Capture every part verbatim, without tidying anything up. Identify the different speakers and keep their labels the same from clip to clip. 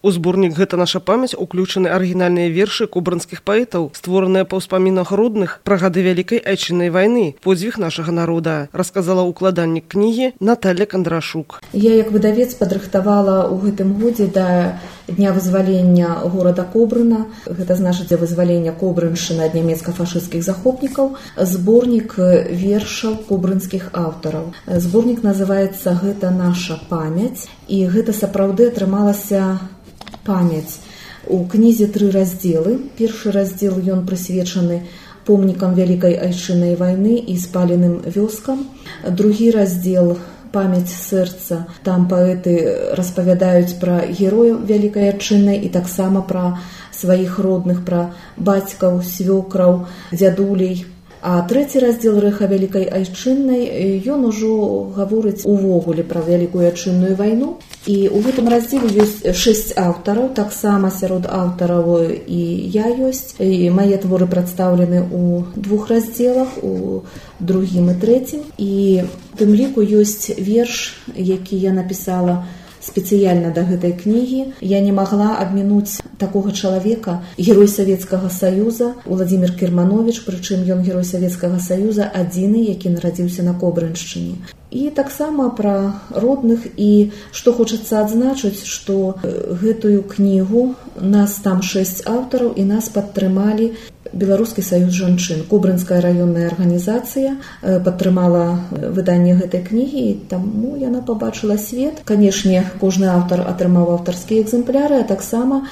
Speaker 1: У зборнік «Гэта наша памяць» уключаны арыгінальныя вершы кобрынскіх паэтаў, створаныя па ўспамінах родных пра гады Вялікай Айчыннай вайны, подзвіг нашага народа, расказала укладальнік кнігі Наталья Кандрашук.
Speaker 2: Я як выдавец падрыхтавала ў гэтым годзе да дня вызвалення горада Кобрына, гэта значыць для вызвалення Кобрыншчыны ад нямецка-фашысцкіх захопнікаў, зборнік вершаў кобрынскіх аўтараў. Зборнік называецца «Гэта наша памяць», і гэта сапраўды атрымалася памяць. У кнізе тры раздзелы. Першы раздзел ён прысвечаны помнікам Вялікай Айчыннай вайны і спаленым вёскам. Другі раздзел «Памяць сэрца». Там паэты распавядаюць пра герояў Вялікай Айчыннай і таксама пра сваіх родных, пра бацькаў, свёкраў, дзядулей. А трэці раздзел «Рэха Вялікай Айчыннай» ён ужо гаворыць увогуле пра Вялікую Айчынную вайну. І ў гэтым раздзеле ёсць шэсць аўтараў, таксама сярод аўтараў і я ёсць. І мае творы прадстаўлены ў двух раздзелах, у другім і трэцім. І у тым ліку ёсць верш, які я напісала спецыяльна да гэтай кнігі. Я не магла абмінуць такога чалавека, герой Савецкага Саюза, Уладзімір Керманович, прычым ён герой Савецкага Саюза адзіны, які нарадзіўся на Кобрыншчыне. І таксама пра родных, і што хочацца адзначыць, што гэтую кнігу, нас там шэсць аўтараў, і нас падтрымалі Беларускі саюз жанчын. Кобрынская раённая арганізацыя падтрымала выданне гэтай кнігі, і таму яна пабачыла свет. Канешне, кожны аўтар атрымаў аўтарскія экземпляры, а таксама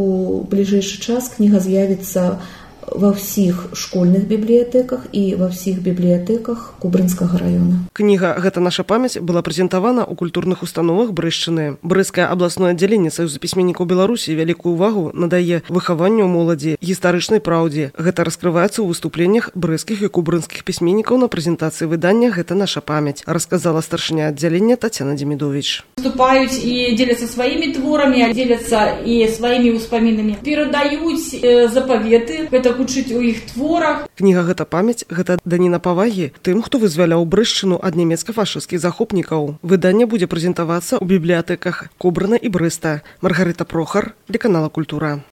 Speaker 2: у бліжэйшы час кніга з'явіцца ва ўсіх школьных бібліятэках і ва ўсіх бібліятэках Кобрынскага раёна.
Speaker 1: Кніга «Гэта наша памяць» была прэзентавана ў культурных установах Брэсчыны. Брэсцкае абласное аддзяленне Саюза пісьменнікаў Беларусі вялікую ўвагу надае выхаванню моладзі, гістарычнай праўдзе. Гэта раскрываецца ў выступленнях брэсцкіх і кобрынскіх пісьменнікаў на прэзентацыі выдання «Гэта наша памяць», расказала старшыня аддзялення Тацяна Демідович.
Speaker 3: Выступаюць і дзеляцца сваімі творамі, дзеляцца і сваімі ўспамінамі, перадаюць запаветы, гэта гучыць у іх творах.
Speaker 1: Кніга «Гэта памяць» – гэта даніна павагі тым, хто вызваляў Брэсчыну ад нямецка-фашысцкіх захопнікаў. Выданне будзе прэзентавацца ў бібліятэках Кобрына і Брэста. Маргарыта Прохар, для канала «Культура».